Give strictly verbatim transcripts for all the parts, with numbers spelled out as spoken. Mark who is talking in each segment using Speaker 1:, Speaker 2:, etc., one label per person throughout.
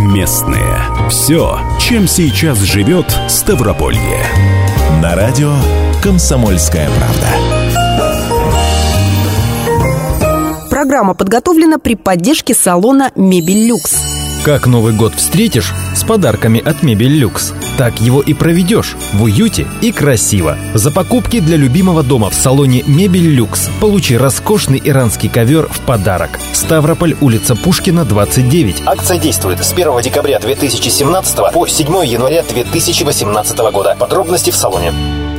Speaker 1: Местные. Все, чем сейчас живет Ставрополье. На радио «Комсомольская правда».
Speaker 2: Программа подготовлена при поддержке салона «Мебель Люкс».
Speaker 3: Как Новый год встретишь? С подарками от «Мебель Люкс». Так его и проведешь в уюте и красиво. За покупки для любимого дома в салоне «Мебель Люкс» получи роскошный иранский ковер в подарок. Ставрополь, улица Пушкина, двадцать девять.
Speaker 4: Акция действует с первого декабря две тысячи семнадцатого по седьмого января две тысячи восемнадцатого года. Подробности в салоне.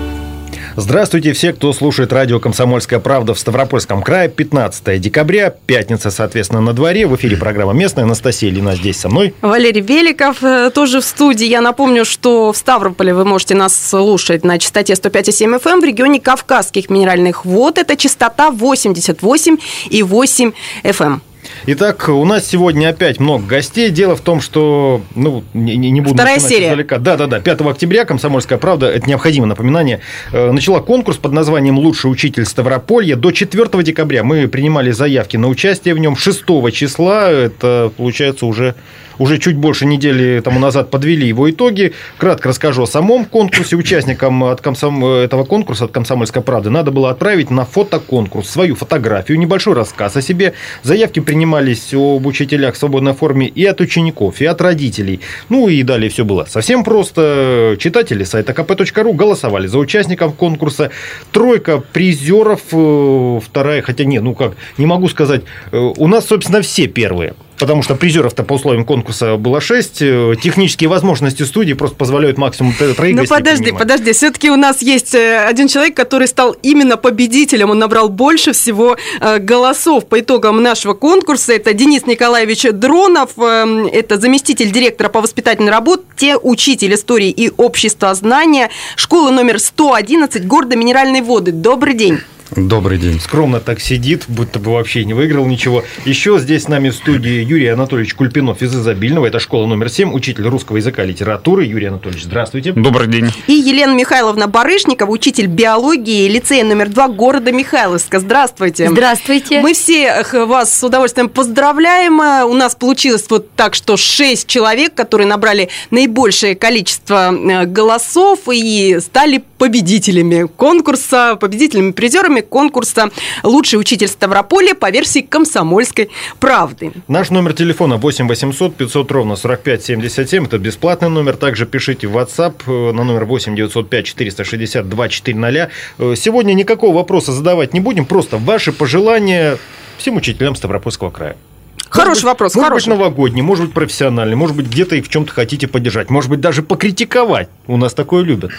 Speaker 5: Здравствуйте все, кто слушает радио «Комсомольская правда» в Ставропольском крае. пятнадцатого декабря, пятница, соответственно, на дворе. В эфире программа «Местная». Анастасия Ильина здесь со мной.
Speaker 2: Валерий Великов тоже в студии. Я напомню, что в Ставрополе вы можете нас слушать на частоте сто пять и семь эф эм в регионе Кавказских минеральных вод. Это частота восемьдесят восемь и восемь эф эм.
Speaker 5: Итак, у нас сегодня опять много гостей. Дело в том, что, ну, не, не буду
Speaker 2: Вторая
Speaker 5: начинать
Speaker 2: серия.
Speaker 5: издалека. Да-да-да, пятого октября «Комсомольская правда», это необходимое напоминание, начала конкурс под названием «Лучший учитель Ставрополья». До четвёртого декабря мы принимали заявки на участие в нем. шестого числа, это, получается, уже... Уже чуть больше недели тому назад подвели его итоги. Кратко расскажу о самом конкурсе. Участникам от комсом... этого конкурса от «Комсомольской правды» надо было отправить на фотоконкурс свою фотографию, небольшой рассказ о себе. Заявки принимались об учителях в свободной форме и от учеников, и от родителей. Ну и далее все было совсем просто. Читатели сайта ка пэ точка ру голосовали за участников конкурса. Тройка призеров, вторая, хотя нет, ну как, не могу сказать. У нас, собственно, все первые. Потому что призеров-то по условиям конкурса было шесть. Технические возможности студии просто позволяют максимум троих гостей принимать.
Speaker 2: Ну подожди, подожди. Все-таки у нас есть один человек, который стал именно победителем. Он набрал больше всего голосов по итогам нашего конкурса. Это Денис Николаевич Дронов. Это заместитель директора по воспитательной работе, учитель истории и обществознания школы номер сто одиннадцать города Минеральные Воды. Добрый день.
Speaker 6: Добрый день.
Speaker 5: Скромно так сидит, будто бы вообще не выиграл ничего. Еще здесь с нами в студии Юрий Анатольевич Кульпинов из Изобильного. Это школа номер семь, учитель русского языка и литературы. Юрий Анатольевич, здравствуйте.
Speaker 6: Добрый день.
Speaker 2: И Елена Михайловна Барышникова, учитель биологии лицея номер два города Михайловска. Здравствуйте.
Speaker 7: Здравствуйте.
Speaker 2: Мы все вас с удовольствием поздравляем. У нас получилось вот так, что шесть человек, которые набрали наибольшее количество голосов и стали победителями конкурса, победителями, призерами конкурса «Лучший учитель Ставрополья» по версии «Комсомольской правды».
Speaker 5: Наш номер телефона восемь восемьсот пятьсот ровно сорок пять семьдесят семь. Это бесплатный номер. Также пишите в WhatsApp на номер восемь девятьсот пять четыреста шестьдесят два четыреста. Сегодня никакого вопроса задавать не будем. Просто ваши пожелания всем учителям Ставропольского края.
Speaker 2: Хороший
Speaker 5: может
Speaker 2: вопрос,
Speaker 5: быть,
Speaker 2: хороший.
Speaker 5: Может быть, новогодний, может быть, профессиональный, может быть, где-то их в чем-то хотите поддержать, может быть, даже покритиковать. У нас такое любят.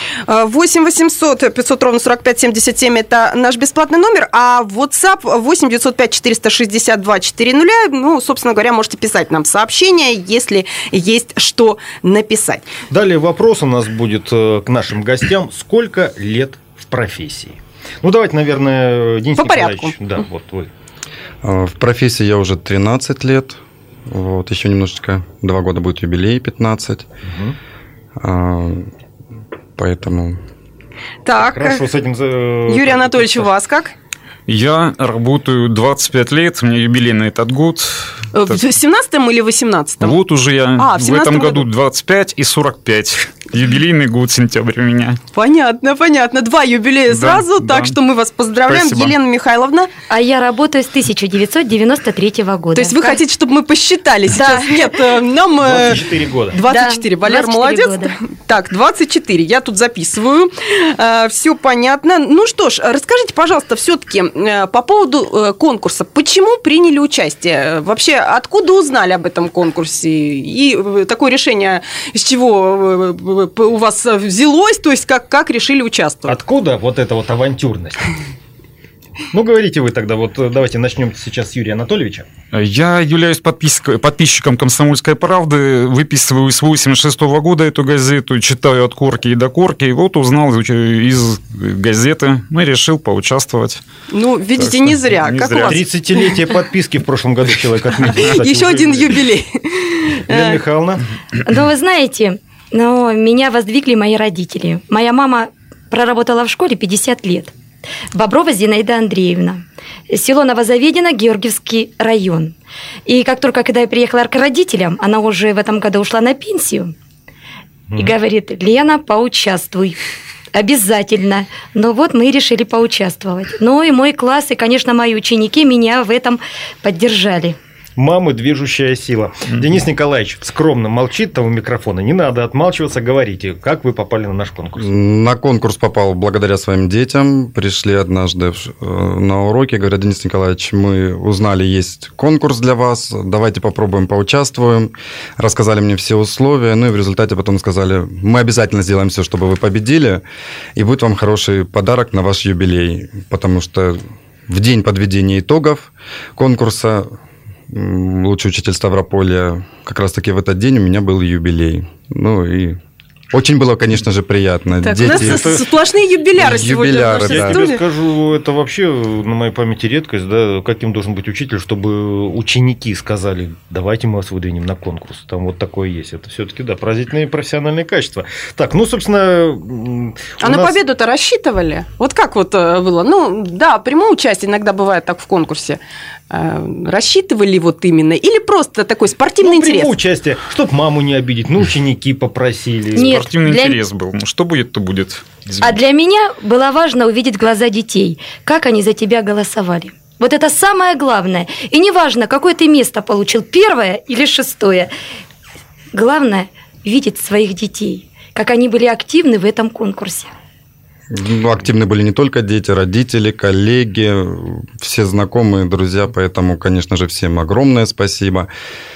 Speaker 2: восемь восемьсот пятьсот ровно сорок пять семьдесят семь это наш бесплатный номер, а в WhatsApp восемь девятьсот пять четыреста шестьдесят два четыреста. Ну, собственно говоря, можете писать нам сообщения, если есть что написать.
Speaker 5: Далее вопрос у нас будет к нашим гостям. Сколько лет в профессии? Ну, давайте, наверное, Денис
Speaker 2: По
Speaker 5: Николаевич.
Speaker 2: порядку.
Speaker 5: Да, вот вы.
Speaker 6: В профессии я уже тринадцать лет. Вот, еще немножечко, два года будет юбилей, пятнадцать. Угу. Поэтому...
Speaker 2: Так,
Speaker 5: хорошо, с этим...
Speaker 2: Юрий Анатольевич, у вас как?
Speaker 8: Я работаю двадцать пять лет, у меня юбилей на этот год.
Speaker 2: В семнадцатом или восемнадцатом?
Speaker 8: Вот уже я
Speaker 2: а, в,
Speaker 8: в этом году двадцать пять и сорок пять. Юбилейный год, сентябрь у меня.
Speaker 2: Понятно, понятно. Два юбилея да, сразу, да. Так что мы вас поздравляем. Спасибо. Елена Михайловна.
Speaker 7: А я работаю с тысяча девятьсот девяносто третьего года.
Speaker 2: То есть вы как? хотите, чтобы мы посчитали
Speaker 7: да.
Speaker 2: сейчас? Нет, нам...
Speaker 5: двадцать четыре года.
Speaker 2: двадцать четыре. Да, Валер, молодец. Года. Так, двадцать четыре. Я тут записываю. Все понятно. Ну что ж, расскажите, пожалуйста, все-таки по поводу конкурса. Почему приняли участие? Вообще, откуда узнали об этом конкурсе? И такое решение, с чего у вас взялось? То есть, как, как решили участвовать?
Speaker 5: Откуда вот эта вот авантюрность? Ну, говорите вы тогда, вот давайте начнем сейчас с Юрия Анатольевича.
Speaker 8: Я являюсь подписчиком «Комсомольской правды», выписываю с восемьдесят шестого года эту газету, читаю от корки и до корки, и вот узнал из газеты, ну и решил поучаствовать.
Speaker 2: Ну, видите, не зря.
Speaker 8: Не
Speaker 2: как
Speaker 8: зря.
Speaker 2: У вас?
Speaker 5: тридцатилетие подписки в прошлом году человек отметил.
Speaker 2: Еще один юбилей.
Speaker 5: Елена Михайловна.
Speaker 7: Ну, вы знаете, ну, меня воздвигли мои родители. Моя мама проработала в школе пятьдесят лет. Боброва Зинаида Андреевна. Село Новозаведено, Георгиевский район. И как только, когда я приехала к родителям, она уже в этом году ушла на пенсию, mm. и говорит: Лена, поучаствуй. Обязательно. Но вот мы решили поучаствовать. Ну и мой класс, и, конечно, мои ученики меня в этом поддержали.
Speaker 5: Мамы – движущая сила. Mm-hmm. Денис Николаевич скромно молчит там у микрофона. Не надо отмалчиваться, говорите, как вы попали на наш конкурс?
Speaker 6: На конкурс попал благодаря своим детям. Пришли однажды на уроки, говорят: Денис Николаевич, мы узнали, есть конкурс для вас, давайте попробуем, поучаствуем. Рассказали мне все условия, ну и в результате потом сказали: мы обязательно сделаем все, чтобы вы победили, и будет вам хороший подарок на ваш юбилей, потому что в день подведения итогов конкурса «Лучший учитель Ставрополья», как раз-таки в этот день у меня был юбилей. Ну и очень было, конечно же, приятно.
Speaker 2: Так, Дети... У нас это... сплошные юбиляры,
Speaker 6: юбиляры
Speaker 2: сегодня.
Speaker 5: Я
Speaker 6: да.
Speaker 5: тебе скажу, это вообще на моей памяти редкость, да, каким должен быть учитель, чтобы ученики сказали: давайте мы вас выдвинем на конкурс. Там вот такое есть. Это все-таки, да, поразительные профессиональные качества. Так, ну, собственно...
Speaker 2: А нас... на победу-то рассчитывали? Вот как вот было? Ну, да, прямое участие иногда бывает так в конкурсе. Рассчитывали вот именно? Или просто такой спортивный
Speaker 5: ну,
Speaker 2: интерес?
Speaker 5: Прямое участие, чтобы маму не обидеть, ну, ученики попросили.
Speaker 7: Нет,
Speaker 8: спортивный
Speaker 7: для...
Speaker 8: интерес был. Ну, что будет, то будет. Извините.
Speaker 7: А для меня было важно увидеть глаза детей, как они за тебя голосовали. Вот это самое главное. И неважно, какое ты место получил, первое или шестое. Главное – видеть своих детей, как они были активны в этом конкурсе.
Speaker 6: Ну, активны были не только дети, родители, коллеги, все знакомые, друзья, поэтому, конечно же, всем огромное спасибо.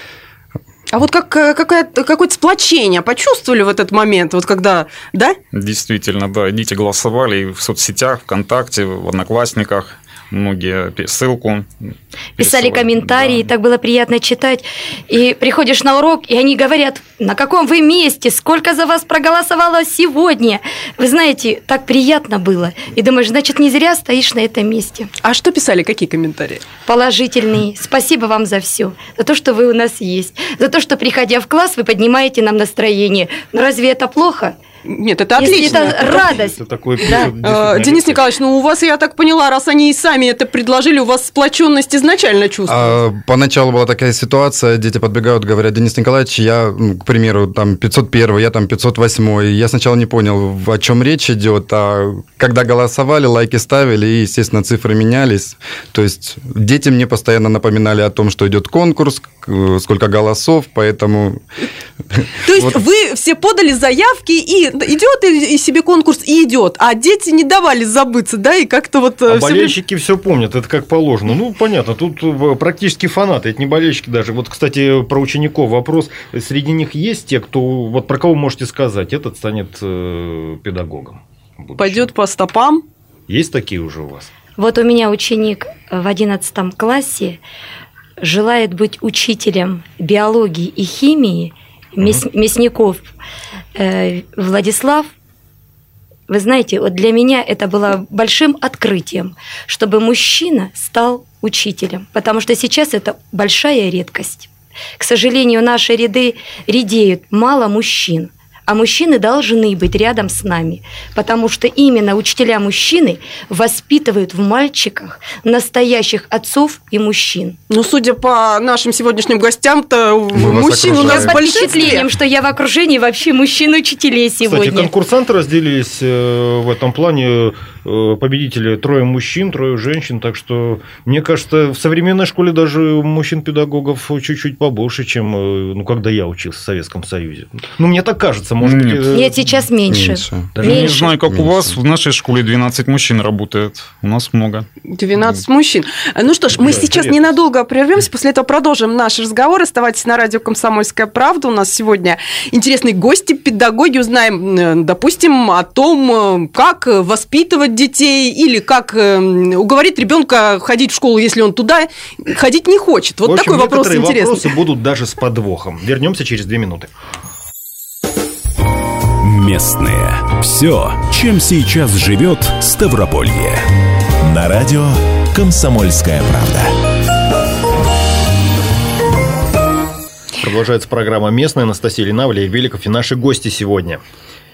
Speaker 2: А вот как, какое-то, какое-то сплочение почувствовали в этот момент, вот когда, да?
Speaker 8: Действительно, да, дети голосовали в соцсетях, ВКонтакте, в Одноклассниках. Многие ссылку
Speaker 7: писали комментарии, да. Так было приятно читать. И приходишь на урок, и они говорят: на каком вы месте, сколько за вас проголосовало сегодня. Вы знаете, так приятно было. И думаешь, значит, не зря стоишь на этом месте.
Speaker 2: А что писали, какие комментарии?
Speaker 7: Положительные. Спасибо вам за все, за то, что вы у нас есть, за то, что, приходя в класс, вы поднимаете нам настроение. Но разве это плохо?
Speaker 2: Нет, это отлично.
Speaker 7: Это, это радость.
Speaker 5: Это такой
Speaker 2: да. а, Денис Николаевич, ну у вас, я так поняла, раз они и сами это предложили, у вас сплоченность изначально чувствуется.
Speaker 6: А, поначалу была такая ситуация, дети подбегают, говорят: Денис Николаевич, я, к примеру, там пятьсот один, я там пятьсот восемь. Я сначала не понял, о чем речь идет, а когда голосовали, лайки ставили, и, естественно, цифры менялись. То есть дети мне постоянно напоминали о том, что идет конкурс, сколько голосов, поэтому...
Speaker 2: То есть вы все подали заявки, и идет и себе конкурс, и идет, а дети не давали забыться, да, и как-то вот...
Speaker 5: А болельщики все помнят, это как положено. Ну, понятно, тут практически фанаты, это не болельщики даже. Вот, кстати, про учеников вопрос. Среди них есть те, кто... Вот про кого можете сказать, этот станет педагогом?
Speaker 2: Пойдет по стопам?
Speaker 5: Есть такие уже у вас?
Speaker 7: Вот у меня ученик в одиннадцатом классе желает быть учителем биологии и химии, uh-huh. Мясников э, Владислав. Вы знаете, вот для меня это было большим открытием, чтобы мужчина стал учителем, потому что сейчас это большая редкость. К сожалению, наши ряды редеют, мало мужчин. А мужчины должны быть рядом с нами, потому что именно учителя-мужчины воспитывают в мальчиках настоящих отцов и мужчин.
Speaker 2: Ну, судя по нашим сегодняшним гостям-то, мужчин у нас
Speaker 7: под впечатлением, что я в окружении вообще мужчин-учителей сегодня.
Speaker 5: Кстати, конкурсанты разделились в этом плане. Победители трое мужчин, трое женщин, так что, мне кажется, в современной школе даже мужчин-педагогов чуть-чуть побольше, чем ну, когда я учился в Советском Союзе. Ну, мне так кажется. Может
Speaker 7: Нет.
Speaker 5: быть,
Speaker 7: Нет, сейчас меньше.
Speaker 6: меньше.
Speaker 8: Даже
Speaker 7: меньше.
Speaker 8: не знаю, как
Speaker 6: меньше.
Speaker 8: У вас, в нашей школе двенадцать мужчин работает, у нас много.
Speaker 2: двенадцать мужчин. Ну что ж, мы да, сейчас интересно. Ненадолго прервемся, после этого продолжим наш разговор. Оставайтесь на радио «Комсомольская правда». У нас сегодня интересные гости, педагоги. Узнаем, допустим, о том, как воспитывать детей или как уговорить ребенка ходить в школу, если он туда ходить не хочет. Вот
Speaker 5: в общем,
Speaker 2: такой вопрос интересный.
Speaker 5: Некоторые вопросы будут даже с подвохом. Вернемся через две минуты.
Speaker 1: Местные. Все, чем сейчас живет Ставрополье. На радио «Комсомольская правда».
Speaker 5: Продолжается программа «Местная». Анастасия Лина, Валерий Великов и наши гости сегодня.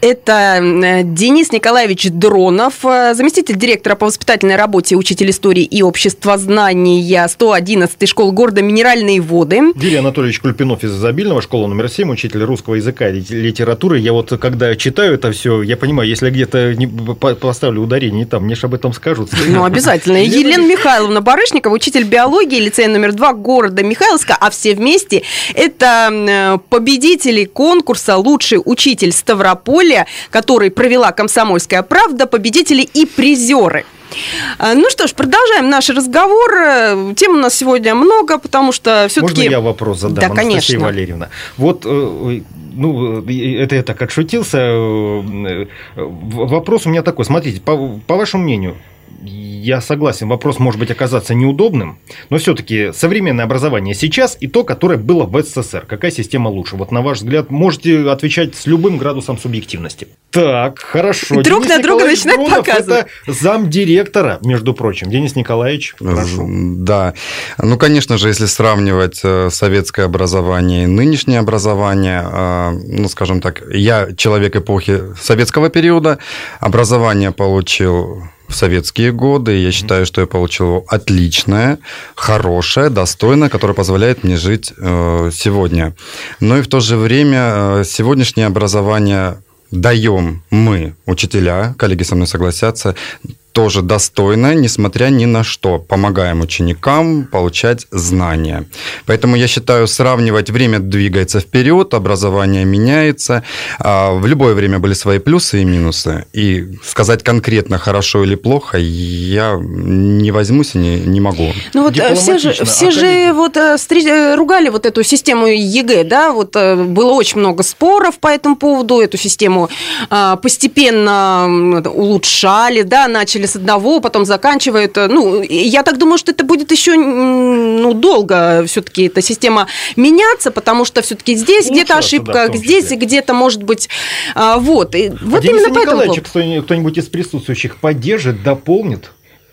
Speaker 2: Это Денис Николаевич Дронов, заместитель директора по воспитательной работе, учитель истории и обществознания сто одиннадцатой школы города «Минеральные воды».
Speaker 5: Юрий Анатольевич Кульпинов из Изобильного, школа номер семь, учитель русского языка и литературы. Я вот, когда читаю это все, я понимаю, если где-то не поставлю ударение не там, мне же об этом скажут.
Speaker 2: Ну, обязательно. Елена Михайловна Барышникова, учитель биологии, лицея номер два города Михайловска, а все вместе это победители конкурса «Лучший учитель Ставрополя», который провела «Комсомольская правда», победители и призеры. Ну что ж, продолжаем наш разговор. Тем у нас сегодня много, потому что все-таки...
Speaker 5: Можно я вопрос задам,
Speaker 2: да,
Speaker 5: Анастасия
Speaker 2: конечно.
Speaker 5: Валерьевна? Вот, ну, это я так отшутился. Вопрос у меня такой. Смотрите, по, по вашему мнению, я согласен, вопрос может быть оказаться неудобным, но все-таки современное образование сейчас и то, которое было в СССР. Какая система лучше? Вот на ваш взгляд, можете отвечать с любым градусом субъективности. Так, хорошо.
Speaker 2: Друг
Speaker 5: Денис
Speaker 2: на друга начинает
Speaker 5: Дронов
Speaker 2: показывать.
Speaker 5: Это замдиректора, между прочим. Денис Николаевич, прошу.
Speaker 6: Да. Ну, конечно же, если сравнивать советское образование и нынешнее образование, ну, скажем так, я человек эпохи советского периода, образование получил в советские годы. Я считаю, что я получил отличное, хорошее, достойное, которое позволяет мне жить сегодня. Но и в то же время сегодняшнее образование даем мы, учителя, коллеги со мной согласятся, тоже достойно, несмотря ни на что. Помогаем ученикам получать знания. Поэтому я считаю, сравнивать время двигается вперед, образование меняется. В любое время были свои плюсы и минусы. И сказать конкретно, хорошо или плохо, я не возьмусь и не, не могу.
Speaker 2: Ну вот все же, все же вот, ругали вот эту систему ЕГЭ, да, вот было очень много споров по этому поводу, эту систему постепенно улучшали, да, начали с одного, потом заканчивают. Ну, я так думаю, что это будет еще ну, долго все-таки эта система меняться, потому что все-таки здесь ну, где-то ошибка, да, здесь где-то может быть вот. И вот
Speaker 5: а
Speaker 2: именно
Speaker 5: Дениса Николаевича кто-нибудь из присутствующих поддержит, дополнит?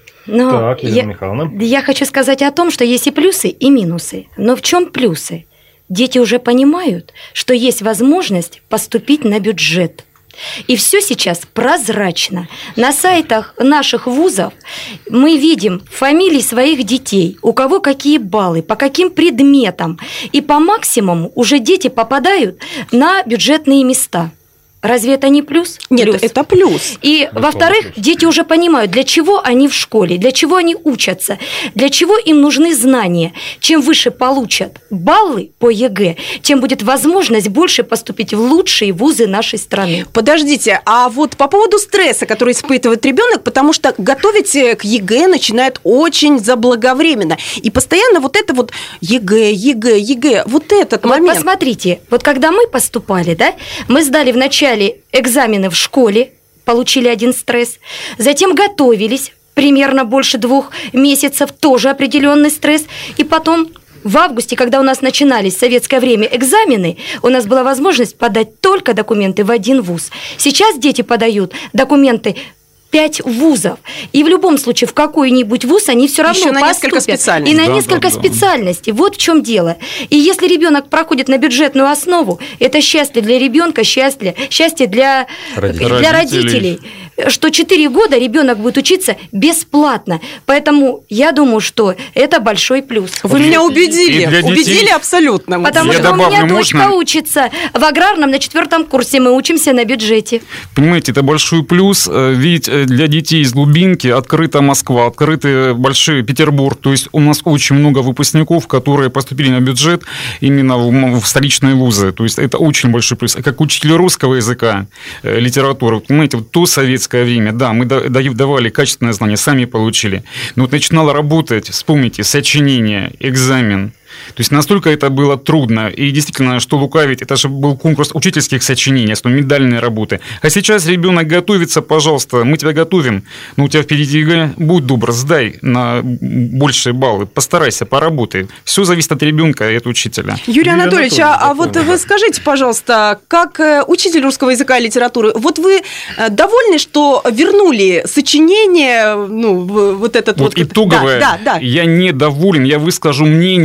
Speaker 7: Но
Speaker 5: так, Елена
Speaker 7: я,
Speaker 5: Михайловна.
Speaker 7: Я хочу сказать о том, что есть и плюсы, и минусы. Но в чем плюсы? Дети уже понимают, что есть возможность поступить на бюджет. И все сейчас прозрачно. На сайтах наших вузов мы видим фамилии своих детей, у кого какие баллы, по каким предметам. И по максимуму уже дети попадают на бюджетные места. Разве это не плюс?
Speaker 2: Нет,
Speaker 7: плюс.
Speaker 2: это плюс.
Speaker 7: И,
Speaker 5: это
Speaker 7: во-вторых,
Speaker 5: плюс.
Speaker 7: Дети уже понимают, для чего они в школе, для чего они учатся, для чего им нужны знания. Чем выше получат баллы по ЕГЭ, тем будет возможность больше поступить в лучшие вузы нашей страны.
Speaker 2: Подождите, а вот по поводу стресса, который испытывает ребенок, потому что готовить к ЕГЭ начинает очень заблаговременно. И постоянно вот это вот ЕГЭ, ЕГЭ, ЕГЭ, вот этот
Speaker 7: Вот
Speaker 2: момент.
Speaker 7: посмотрите, вот когда мы поступали, да, мы сдали вначале экзамены в школе, получили один стресс, затем готовились примерно больше двух месяцев, тоже определенный стресс, и потом в августе, когда у нас начинались в советское время экзамены, у нас была возможность подать только документы в один вуз. Сейчас дети подают документы пять вузов. И в любом случае в какой-нибудь вуз они все равно
Speaker 2: Еще на
Speaker 7: поступят.
Speaker 2: несколько специальностей.
Speaker 7: И на
Speaker 6: Да,
Speaker 7: несколько
Speaker 6: да, да.
Speaker 7: специальностей. Вот в чем дело. И если ребенок проходит на бюджетную основу, это счастье для ребенка, счастье, счастье для
Speaker 6: Родителей.
Speaker 7: для родителей. Что четыре года ребенок будет учиться бесплатно. Поэтому я думаю, что это большой плюс.
Speaker 2: Вы меня убедили.
Speaker 8: И для детей-
Speaker 2: Убедили абсолютно.
Speaker 7: Потому
Speaker 8: Я
Speaker 7: что у
Speaker 8: добавлю,
Speaker 7: меня дочка
Speaker 8: можно?
Speaker 7: учится в аграрном на четвертом курсе. Мы учимся на бюджете.
Speaker 8: Понимаете, это большой плюс, э, ведь э, для детей из глубинки открыта Москва, открыты большой Петербург. То есть у нас очень много выпускников, которые поступили на бюджет именно в, м- в столичные вузы. То есть это очень большой плюс. А как учитель русского языка, э, литературы, понимаете, вот то советское время, да, мы да- даю- давали качественное знание, сами получили. Но вот начинало работать, вспомните, сочинение, экзамен. То есть настолько это было трудно. И действительно, что лукавить, это же был конкурс учительских сочинений, основные медальные работы. А сейчас ребенок готовится, пожалуйста, мы тебя готовим, но у тебя впереди ЕГЭ, будь добр, сдай на большие баллы, постарайся, поработай. Все зависит от ребенка и от учителя.
Speaker 2: Юрий
Speaker 5: Юрий
Speaker 2: Анатольевич, а, а вот
Speaker 5: дополнил,
Speaker 2: вы
Speaker 5: да.
Speaker 2: скажите, пожалуйста, как э, учитель русского языка и литературы, вот вы э, довольны, что вернули сочинение, ну, в- вот этот вот...
Speaker 8: Вот итоговое,
Speaker 2: Да, да, да.
Speaker 8: я недоволен, я выскажу мнение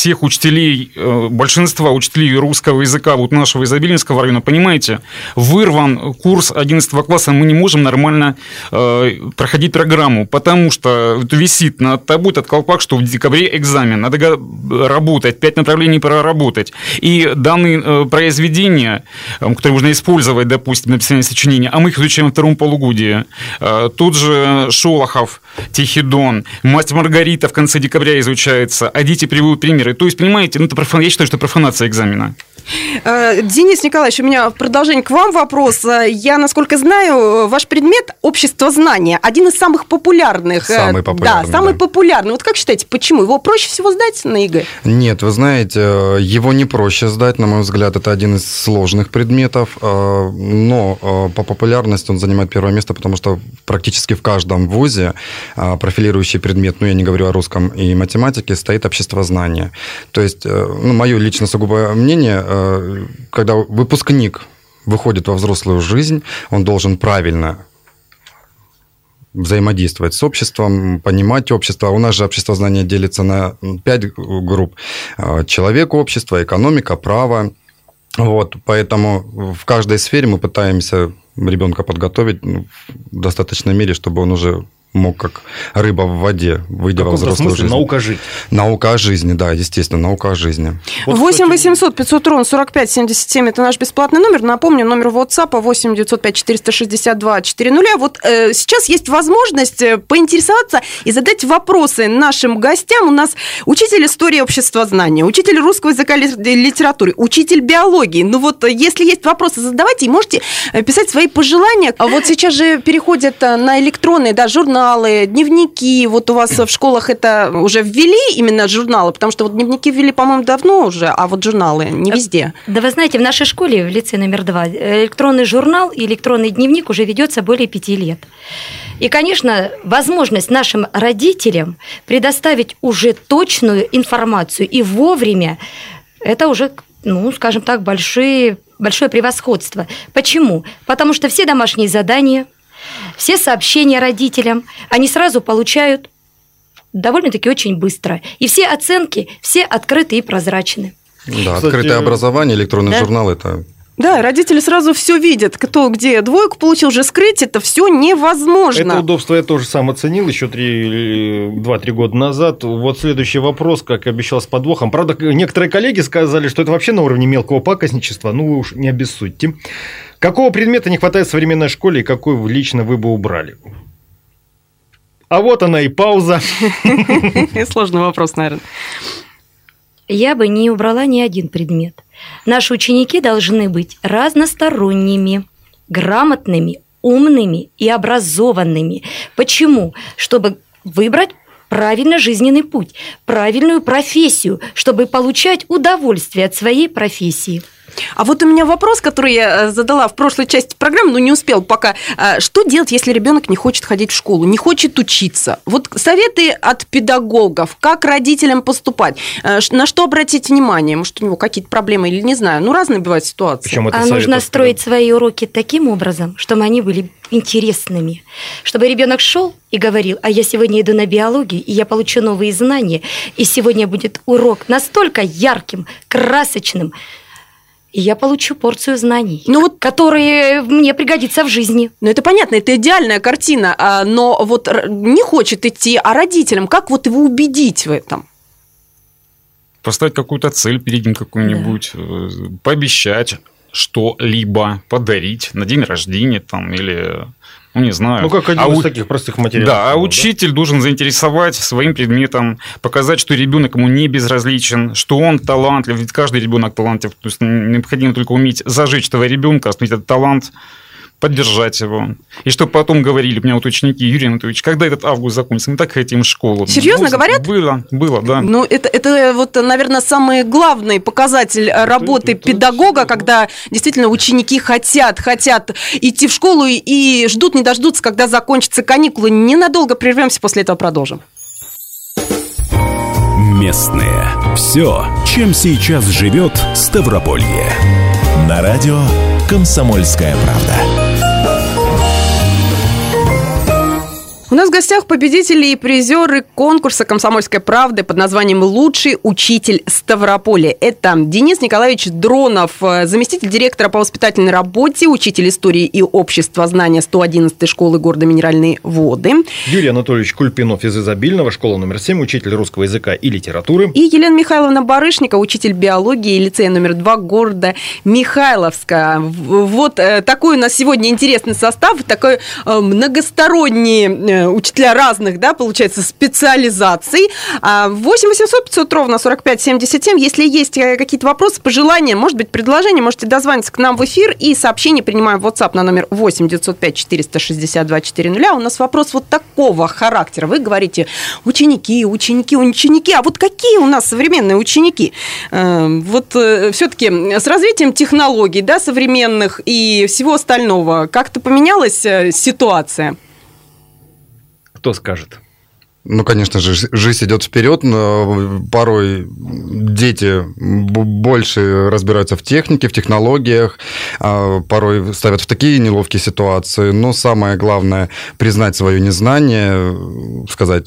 Speaker 8: всех учителей, большинства учителей русского языка вот нашего Изобильнинского района, понимаете, вырван курс одиннадцатого класса, мы не можем нормально проходить программу, потому что висит над тобой этот колпак, что в декабре экзамен, надо работать, пять направлений проработать. И данные произведения, которые можно использовать, допустим, на написание сочинения, а мы их изучаем во втором полугодии. Тут же Шолохов, Тихий Мастер Маргарита в конце декабря изучается, а дети приводят примеры. То есть, понимаете, ну, это профан... я считаю, что профанация экзамена.
Speaker 2: Денис Николаевич, у меня в продолжение к вам вопрос. Я, насколько знаю, ваш предмет обществознание один из самых популярных.
Speaker 6: Самый популярный.
Speaker 2: Да, самый да. популярный. Вот как считаете, почему? Его проще всего сдать на ЕГЭ?
Speaker 6: Нет, вы знаете, его не проще сдать, на мой взгляд, это один из сложных предметов, но по популярности он занимает первое место, потому что практически в каждом вузе профилирующий предмет, ну, я не говорю о русском и математике, стоит обществознание. То есть, ну, мое лично сугубое мнение, когда выпускник выходит во взрослую жизнь, он должен правильно взаимодействовать с обществом, понимать общество. У нас же обществознание делится на пять групп. Человек, общество, экономика, право. Вот, поэтому в каждой сфере мы пытаемся ребенка подготовить в достаточной мере, чтобы он уже мог как рыба в воде, выйдя во взрослую
Speaker 5: смысле,
Speaker 6: жизнь.
Speaker 5: Наука о жизни.
Speaker 6: Наука о жизни, да, естественно, наука о жизни.
Speaker 2: Вот, восемь восемьсот пятьсот ровно сорок пять семьдесят семь это наш бесплатный номер. Напомню, номер WhatsApp восемь девятьсот пять четыреста шестьдесят два четыреста. Вот э, сейчас есть возможность поинтересоваться и задать вопросы нашим гостям. У нас учитель истории обществознания, учитель русского языка и литературы, учитель биологии. Ну вот, если есть вопросы, задавайте и можете писать свои пожелания. А вот сейчас же переходят на электронные, да, журналы, дневники. Вот у вас в школах это уже ввели именно журналы, потому что вот дневники ввели, по-моему, давно уже, а вот журналы не везде.
Speaker 7: Да вы знаете, в нашей школе, в лице номер два, электронный журнал и электронный дневник уже ведется более пяти лет. И, конечно, возможность нашим родителям предоставить уже точную информацию и вовремя, это уже, ну, скажем так, большие, большое превосходство. Почему? Потому что все домашние задания, все сообщения родителям, они сразу получают довольно-таки очень быстро. И все оценки, все открыты и прозрачны.
Speaker 6: Да, кстати, открытое образование, электронный да? журнал – это…
Speaker 2: Да, родители сразу все видят, кто где двойку получил, уже скрыть это все невозможно.
Speaker 5: Это удобство я тоже сам оценил еще два-три года назад. Вот следующий вопрос, как обещал, с подвохом. Правда, некоторые коллеги сказали, что это вообще на уровне мелкого пакостничества, ну вы уж не обессудьте. Какого предмета не хватает в современной школе и какой лично вы бы убрали? А вот она и пауза.
Speaker 2: Сложный вопрос, наверное.
Speaker 7: Я бы не убрала ни один предмет. Наши ученики должны быть разносторонними, грамотными, умными и образованными. Почему? Чтобы выбрать правильный жизненный путь, правильную профессию, чтобы получать удовольствие от своей профессии.
Speaker 2: А вот у меня вопрос, который я задала в прошлой части программы, но не успел пока. Что делать, если ребенок не хочет ходить в школу, не хочет учиться? Вот советы от педагогов, как родителям поступать, на что обратить внимание? Может, у него какие-то проблемы или не знаю. Ну, разные бывают ситуации.
Speaker 7: Причем это а нужно строить свои уроки таким образом, чтобы они были интересными. Чтобы ребенок шел и говорил: а я сегодня иду на биологию, и я получу новые знания, и сегодня будет урок настолько ярким, красочным, и я получу порцию знаний, ну, вот, которые мне пригодятся в жизни.
Speaker 2: Ну, это понятно, это идеальная картина, но вот не хочет идти, а родителям как вот его убедить в этом?
Speaker 8: Поставить какую-то цель перед ним какую-нибудь, да. Пообещать что-либо, подарить на день рождения там, или... Ну, не знаю.
Speaker 5: Ну, как один
Speaker 8: а
Speaker 5: из
Speaker 8: у...
Speaker 5: таких простых материалов.
Speaker 8: Да, а учитель да? должен заинтересовать своим предметом, показать, что ребенок ему не безразличен, что он талантлив, ведь каждый ребенок талантлив. То есть необходимо только уметь зажечь этого ребенка, остановить этот талант, поддержать его. И чтобы потом говорили, у меня вот ученики: Юрий Анатольевич, когда этот август закончится, мы так хотим в школу.
Speaker 2: Серьезно ну, говорят?
Speaker 8: Было, было, да.
Speaker 2: Ну, это, это вот, наверное, самый главный показатель работы это, это, педагога, это... когда действительно ученики хотят, хотят идти в школу и ждут, не дождутся, когда закончатся каникулы. Ненадолго прервемся, после этого продолжим.
Speaker 1: Местные. Все, чем сейчас живет Ставрополье. На радио «Комсомольская правда».
Speaker 2: У нас в гостях победители и призеры конкурса «Комсомольская правда» под названием «Лучший учитель Ставрополя». Это Денис Николаевич Дронов, заместитель директора по воспитательной работе, учитель истории и обществознания сто одиннадцатой школы города Минеральные Воды.
Speaker 5: Юрий Анатольевич Кульпинов из Изобильного, школа номер семь, учитель русского языка и литературы.
Speaker 2: И Елена Михайловна Барышникова, учитель биологии, лицея номер два города Михайловска. Вот такой у нас сегодня интересный состав, такой многосторонний учителя разных, да, получается, специализаций. восемь восемьсот пятьсот ровно сорок пять семьдесят семь. Если есть какие-то вопросы, пожелания, может быть, предложения, можете дозвониться к нам в эфир, и сообщение принимаем в WhatsApp на номер восемь девятьсот пять четыреста шестьдесят два четыреста. У нас вопрос вот такого характера. Вы говорите, ученики, ученики, ученики. А вот какие у нас современные ученики? Вот все-таки с развитием технологий, да, современных и всего остального, как-то поменялась ситуация?
Speaker 5: Кто скажет?
Speaker 6: Ну, конечно же, жизнь идет вперед, но порой дети больше разбираются в технике, в технологиях, порой ставят в такие неловкие ситуации, но самое главное – признать свое незнание, сказать…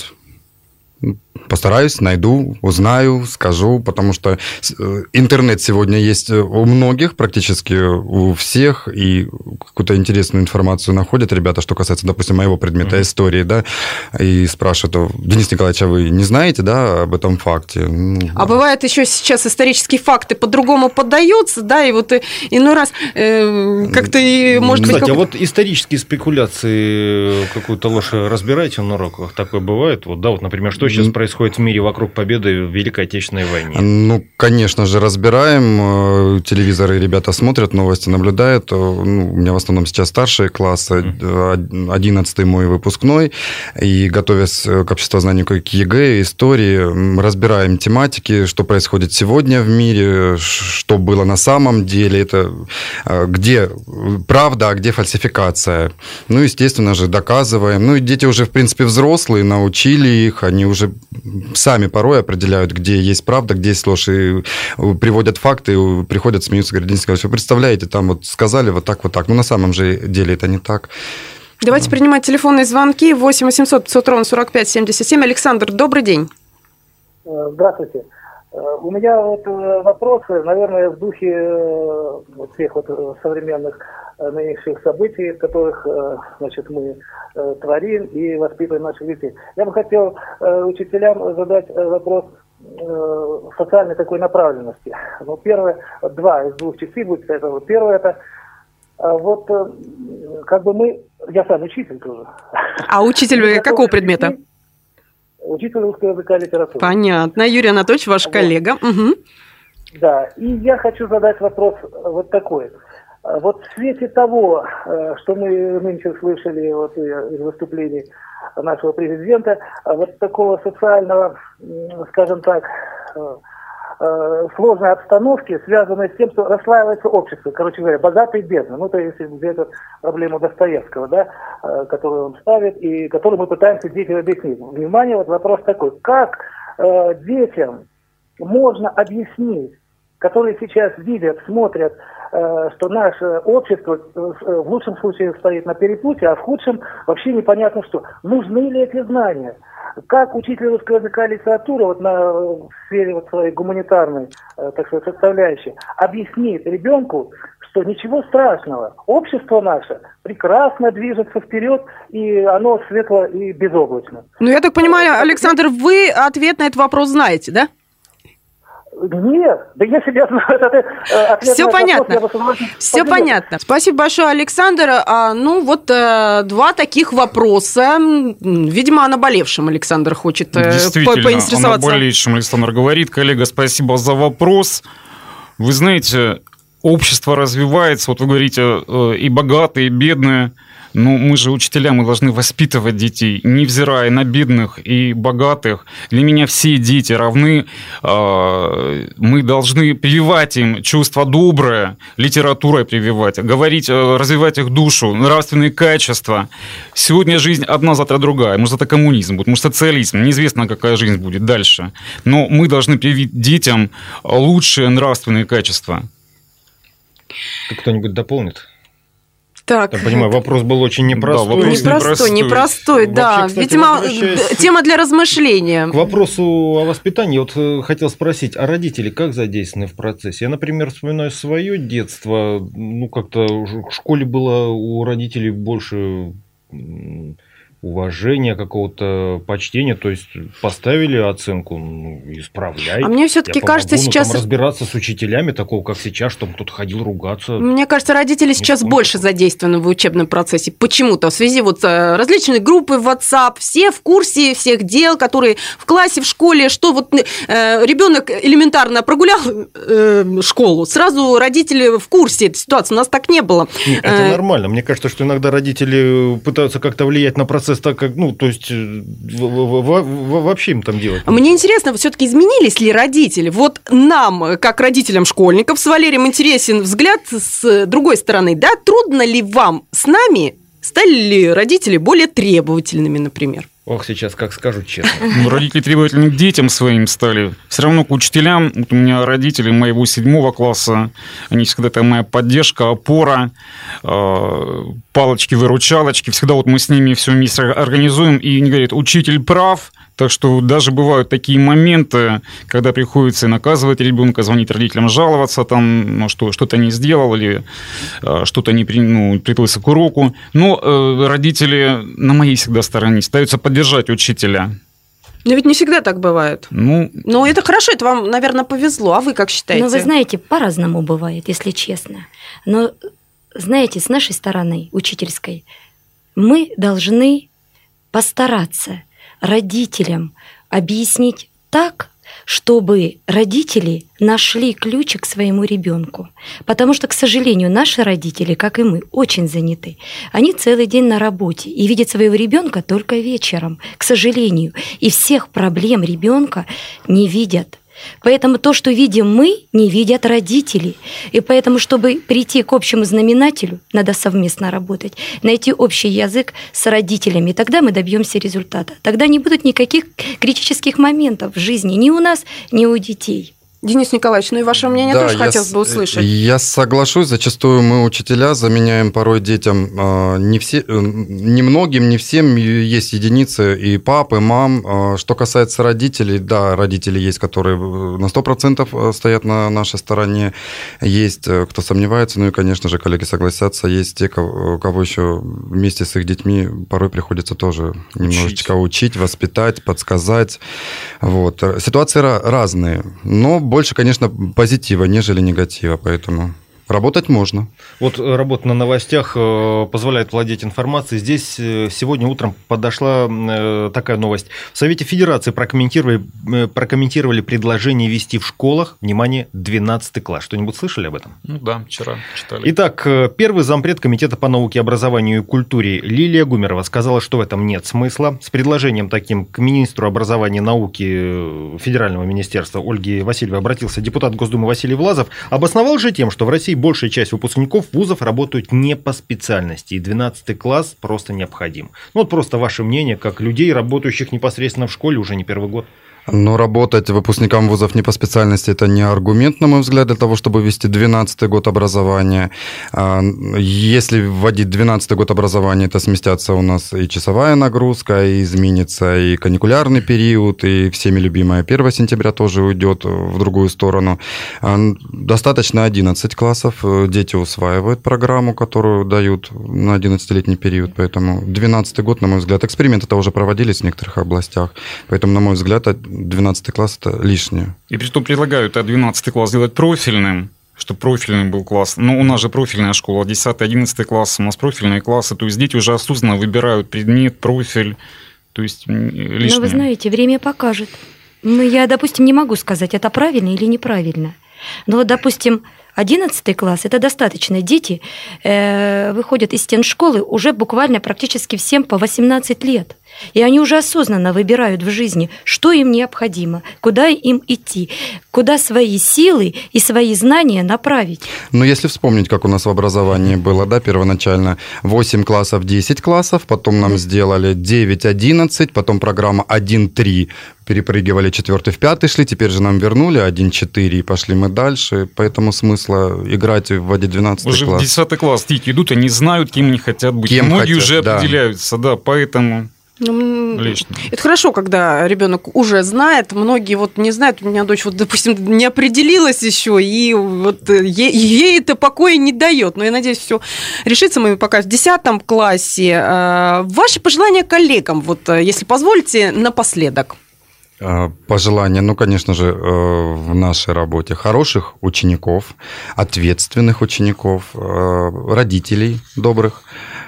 Speaker 6: Постараюсь, найду, узнаю, скажу, потому что интернет сегодня есть у многих, практически у всех, и какую-то интересную информацию находят ребята, что касается, допустим, моего предмета mm-hmm. истории, да, и спрашивают: Денис Николаевич, а вы не знаете, да, об этом факте? Ну,
Speaker 2: а
Speaker 6: да.
Speaker 2: Бывает еще сейчас исторические факты по-другому поддаются, да, и вот иной раз э, как-то, и, может
Speaker 5: Кстати,
Speaker 2: быть…
Speaker 5: Кстати, а вот исторические спекуляции, какую-то ложь разбираете на уроках? Такое бывает? Вот, да, вот, например, что сейчас происходит в мире вокруг победы в Великой Отечественной войне?
Speaker 6: Ну, конечно же, разбираем. Телевизоры ребята смотрят, новости наблюдают. Ну, у меня в основном сейчас старшие классы, одиннадцатый мой выпускной. И, готовясь к обществознанию, к ЕГЭ, истории, разбираем тематики, что происходит сегодня в мире, что было на самом деле, это где правда, а где фальсификация. Ну, естественно же, доказываем. Ну, и дети уже, в принципе, взрослые, научили их, они уже сами порой определяют, где есть правда, где есть ложь, и приводят факты, и приходят, смеются, говорят: Денис Николаевич, вы представляете, там вот сказали вот так, вот так. Ну, на самом же деле это не так.
Speaker 2: Давайте принимать телефонные звонки. восемь восемьсот пятьсот ровно сорок пять семьдесят семь. Александр, добрый день.
Speaker 9: Здравствуйте. У меня вот вопросы, наверное, в духе всех вот современных нынешних событий, которых, значит, мы творим и воспитываем наших детей. Я бы хотел учителям задать вопрос социальной такой направленности. Ну, первое, два из двух частей будет это. Вот первое это вот как бы мы, я сам учитель тоже.
Speaker 2: А учитель какого предмета?
Speaker 9: Учитель русского языка и литературы.
Speaker 2: Понятно. Юрий Анатольевич, ваш вот. коллега. Угу.
Speaker 9: Да, и я хочу задать вопрос вот такой. Вот в свете того, что мы нынче слышали вот из выступлений нашего президента, вот такого социального, скажем так, сложной обстановки, связанной с тем, что расслаивается общество, короче говоря, богатый и бедный. Ну, то есть, взять проблему Достоевского, да, которую он ставит, и которую мы пытаемся детям объяснить. Внимание, вот вопрос такой. Как э, детям можно объяснить, которые сейчас видят, смотрят, э, что наше общество э, в лучшем случае стоит на перепутье, а в худшем вообще непонятно что. Нужны ли эти знания? Как учитель русского языка и литературы вот на, в сфере вот своей гуманитарной, э, так сказать, составляющей объяснит ребенку, что ничего страшного, общество наше прекрасно движется вперед, и оно светло и безоблачно.
Speaker 2: Ну, я так понимаю, Александр, вы ответ на этот вопрос знаете, да?
Speaker 9: Нет, да если я знаю этот ответ.
Speaker 2: Все понятно. Вопрос, Все понятно. Спасибо большое, Александр. А, ну, вот а, два таких вопроса. Видимо, о наболевшем Александр хочет
Speaker 8: Действительно,
Speaker 2: поинтересоваться.
Speaker 8: О наболевшем Александр говорит. Коллега, спасибо за вопрос. Вы знаете, общество развивается, вот вы говорите, и богатые, и бедные. Но мы же учителя, мы должны воспитывать детей, невзирая на бедных и богатых. Для меня все дети равны. Мы должны прививать им чувство доброе, литературой прививать, говорить, развивать их душу, нравственные качества. Сегодня жизнь одна, завтра другая. Может, это коммунизм будет, может, социализм. Неизвестно, какая жизнь будет дальше. Но мы должны привить детям лучшие нравственные качества.
Speaker 5: Кто-нибудь дополнит?
Speaker 2: Так.
Speaker 5: Я понимаю, вопрос был очень непростой.
Speaker 2: Да, вопрос непростой, непростой, да. Вообще, кстати, видимо, возвращаясь... тема для размышления.
Speaker 5: К вопросу о воспитании, вот хотел спросить, а родители как задействованы в процессе? Я, например, вспоминаю свое детство, ну, как-то в школе было у родителей больше уважения, какого-то почтения, то есть поставили оценку, ну, исправляй.
Speaker 2: А мне все-таки кажется,
Speaker 5: ну,
Speaker 2: сейчас...
Speaker 5: Там, разбираться с учителями, такого, как сейчас, чтобы кто-то ходил ругаться.
Speaker 2: Мне кажется, родители сейчас больше задействованы в учебном процессе. Почему-то в связи вот с различными группы в WhatsApp, все в курсе всех дел, которые в классе, в школе, что вот э, ребенок элементарно прогулял э, школу, сразу родители в курсе этой ситуации. У нас так не было.
Speaker 5: Нет, это э... нормально. Мне кажется, что иногда родители пытаются как-то влиять на процесс так, как, ну, то есть вообще им там делать.
Speaker 2: Мне интересно, все-таки изменились ли родители? Вот нам, как родителям школьников, с Валерием интересен взгляд с другой стороны, да? Трудно ли вам с нами, стали ли родители более требовательными, например?
Speaker 5: Ох, сейчас как скажу честно.
Speaker 8: Ну, родители требовательны к детям своим стали. Все равно к учителям. Вот у меня родители моего седьмого класса, они всегда это моя поддержка, опора, палочки-выручалочки. Всегда вот мы с ними все вместе организуем. И они говорят, учитель прав. Так что даже бывают такие моменты, когда приходится наказывать ребенка, звонить родителям, жаловаться, там, ну, что что-то не сделал или что-то не при, ну, припылся к уроку. Но э, родители на моей всегда стороне стараются поддержать учителя.
Speaker 2: Но ведь не всегда так бывает.
Speaker 8: Ну,
Speaker 2: ну, это хорошо, это вам, наверное, повезло. А вы как считаете?
Speaker 7: Ну, вы знаете, по-разному бывает, если честно. Но, знаете, с нашей стороны, учительской, мы должны постараться родителям объяснить так, чтобы родители нашли ключик к своему ребенку. Потому что, к сожалению, наши родители, как и мы, очень заняты. Они целый день на работе и видят своего ребенка только вечером, к сожалению. И всех проблем ребенка не видят. Поэтому то, что видим мы, не видят родители. И поэтому, чтобы прийти к общему знаменателю, надо совместно работать, найти общий язык с родителями. И тогда мы добьемся результата. Тогда не будет никаких критических моментов в жизни ни у нас, ни у детей.
Speaker 2: Денис Николаевич, ну и ваше мнение да, тоже хотелось бы услышать.
Speaker 6: Я соглашусь, зачастую мы, учителя, заменяем порой детям, не все, немногим, не всем есть единицы и пап, и мам. Что касается родителей, да, родители есть, которые на сто процентов стоят на нашей стороне, есть кто сомневается, ну и, конечно же, коллеги согласятся, есть те, кого еще вместе с их детьми порой приходится тоже учить. Немножечко учить, воспитать, подсказать. Вот. Ситуации разные, но больше, конечно, позитива, нежели негатива, поэтому работать можно.
Speaker 5: Вот работа на новостях позволяет владеть информацией. Здесь сегодня утром подошла такая новость. В Совете Федерации прокомментировали, прокомментировали предложение ввести в школах, внимание, двенадцатый класс. Что-нибудь слышали об этом?
Speaker 8: Ну да, вчера читали.
Speaker 5: Итак, первый зампред Комитета по науке, образованию и культуре Лилия Гумерова сказала, что в этом нет смысла. С предложением таким к министру образования и науки Федерального министерства Ольги Васильевой обратился депутат Госдумы Василий Власов. Обосновал же тем, что в России большая часть выпускников вузов работают не по специальности, и двенадцатый класс просто необходим. Ну вот просто ваше мнение, как людей, работающих непосредственно в школе уже не первый год.
Speaker 6: Но работать выпускникам вузов не по специальности – это не аргумент, на мой взгляд, для того, чтобы ввести двенадцатый год образования. Если вводить двенадцатый год образования, это сместятся у нас и часовая нагрузка, и изменится и каникулярный период, и всеми любимое первое сентября тоже уйдет в другую сторону. Достаточно одиннадцать классов, дети усваивают программу, которую дают на одиннадцатилетний период, поэтому двенадцатый год, на мой взгляд, эксперименты-то уже проводились в некоторых областях, поэтому, на мой взгляд, двенадцатый класс – это лишнее.
Speaker 8: И притом предлагают двенадцатый класс сделать профильным, чтобы профильный был класс. Но у нас же профильная школа, десятый-одиннадцатый класс, у нас профильные классы, то есть дети уже осознанно выбирают предмет, профиль, то есть лишнее.
Speaker 7: Но вы знаете, время покажет. Ну, я, допустим, не могу сказать, это правильно или неправильно. Но вот, допустим, одиннадцатый класс – это достаточно. Дети э, выходят из стен школы уже буквально практически всем по восемнадцать лет. И они уже осознанно выбирают в жизни, что им необходимо, куда им идти, куда свои силы и свои знания направить.
Speaker 6: Но если вспомнить, как у нас в образовании было, да, первоначально восемь классов, десять классов, потом нам сделали девять-одиннадцать, потом программа один-три, перепрыгивали четвертый в пятый шли, теперь же нам вернули один-четыре и пошли мы дальше, поэтому смысла играть в один-двенадцатый
Speaker 8: уже
Speaker 6: класс.
Speaker 8: Уже в десятый класс дети идут, они знают, кем они хотят быть.
Speaker 6: Кем
Speaker 8: Многие
Speaker 6: хотят,
Speaker 8: уже
Speaker 6: да.
Speaker 8: определяются, да, поэтому...
Speaker 2: Ну,
Speaker 8: лично.
Speaker 2: Это хорошо, когда ребенок уже знает. Многие вот не знают. У меня дочь, вот, допустим, не определилась еще, и вот ей, ей это покоя не дает. Но я надеюсь, все решится. Мы пока в десятом классе. Ваши пожелания коллегам, вот, если позволите, напоследок.
Speaker 6: Пожелания, ну, конечно же, в нашей работе хороших учеников, ответственных учеников, родителей добрых,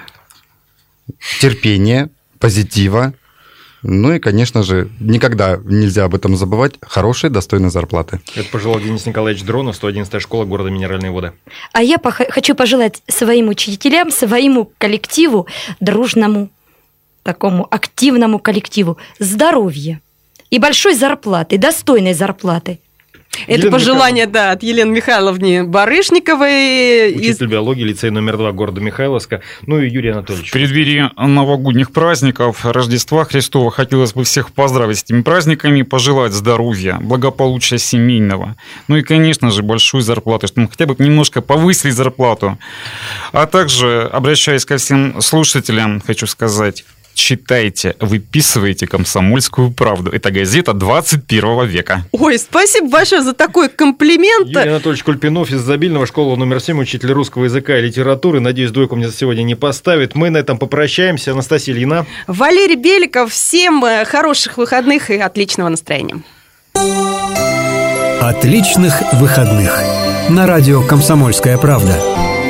Speaker 6: терпения, позитива. Ну и, конечно же, никогда нельзя об этом забывать. Хорошие, достойные зарплаты.
Speaker 5: Это пожелал Денис Николаевич Дронов, сто одиннадцатая школа города Минеральные воды.
Speaker 7: А я хочу пожелать своим учителям, своему коллективу, дружному, такому активному коллективу здоровья и большой зарплаты, достойной зарплаты.
Speaker 2: Это
Speaker 5: Елена
Speaker 2: пожелание, да, от Елены Михайловны Барышниковой.
Speaker 5: Учитель из... биологии, лицей номер два города Михайловска. Ну и Юрий Анатольевич.
Speaker 8: В преддверии новогодних праздников, Рождества Христова, хотелось бы всех поздравить с этими праздниками, пожелать здоровья, благополучия семейного. Ну и, конечно же, большую зарплату, чтобы мы хотя бы немножко повысили зарплату. А также, обращаясь ко всем слушателям, хочу сказать... Читайте, выписывайте «Комсомольскую правду». Это газета двадцать первого века.
Speaker 2: Ой, спасибо большое за такой комплимент.
Speaker 5: Юрий Анатольевич Кульпинов из Забильного, школа номер семь, учитель русского языка и литературы. Надеюсь, двойку мне за сегодня не поставит. Мы на этом попрощаемся. Анастасия Ильина.
Speaker 2: Валерий Беликов. Всем хороших выходных и отличного настроения.
Speaker 1: Отличных выходных. На радио «Комсомольская правда».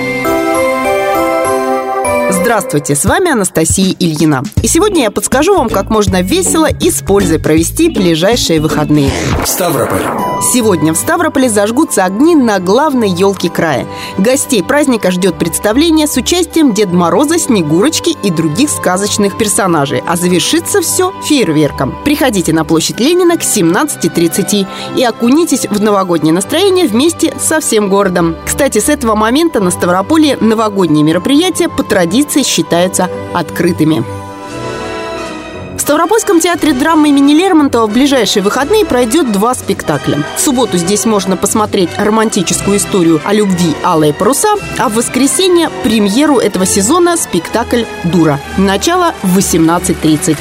Speaker 2: Здравствуйте, с вами Анастасия Ильина. И сегодня я подскажу вам, как можно весело и с пользой провести ближайшие выходные.
Speaker 1: Ставрополь.
Speaker 2: Сегодня в Ставрополе зажгутся огни на главной елке края. Гостей праздника ждет представление с участием Деда Мороза, Снегурочки и других сказочных персонажей. А завершится все фейерверком. Приходите на площадь Ленина к семнадцати тридцати и окунитесь в новогоднее настроение вместе со всем городом. Кстати, с этого момента на Ставрополье новогодние мероприятия по традиции считаются открытыми. В Ставропольском театре драмы имени Лермонтова в ближайшие выходные пройдет два спектакля. В субботу здесь можно посмотреть романтическую историю о любви «Алые паруса», а в воскресенье премьеру этого сезона спектакль «Дура». Начало в восемнадцать тридцать.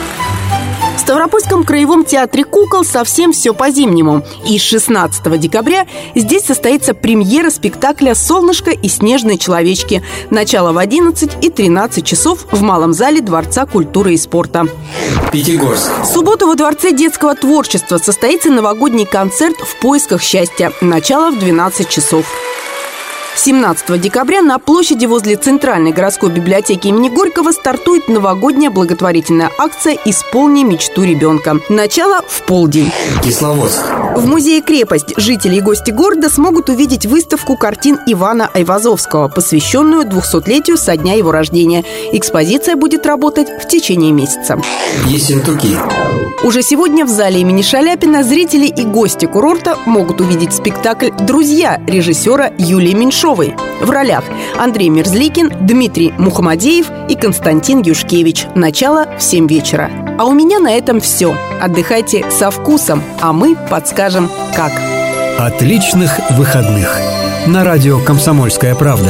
Speaker 2: В Ставропольском краевом театре кукол совсем все по-зимнему. И шестнадцатого декабря здесь состоится премьера спектакля «Солнышко и снежные человечки». Начало в одиннадцать и тринадцать часов в малом зале Дворца культуры и спорта.
Speaker 1: Пятигорск.
Speaker 2: В субботу во Дворце детского творчества состоится новогодний концерт «В поисках счастья». Начало в двенадцать часов. семнадцатого декабря на площади возле Центральной городской библиотеки имени Горького стартует новогодняя благотворительная акция «Исполни мечту ребенка». Начало в полдень.
Speaker 1: Кисловодск.
Speaker 2: В музее «Крепость» жители и гости города смогут увидеть выставку картин Ивана Айвазовского, посвященную двухсотлетию со дня его рождения. Экспозиция будет работать в течение месяца.
Speaker 1: Ессентуки.
Speaker 2: Уже сегодня в зале имени Шаляпина зрители и гости курорта могут увидеть спектакль «Друзья» режиссера Юлии Меньшовой. В ролях Андрей Мерзликин, Дмитрий Мухамадеев и Константин Юшкевич. Начало в семь вечера. А у меня на этом все. Отдыхайте со вкусом, а мы подскажем, как.
Speaker 1: Отличных выходных. На радио «Комсомольская правда».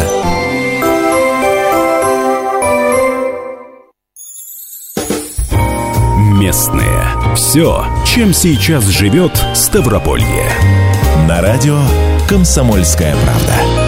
Speaker 1: Местные. Все, чем сейчас живет Ставрополье. На радио «Комсомольская правда».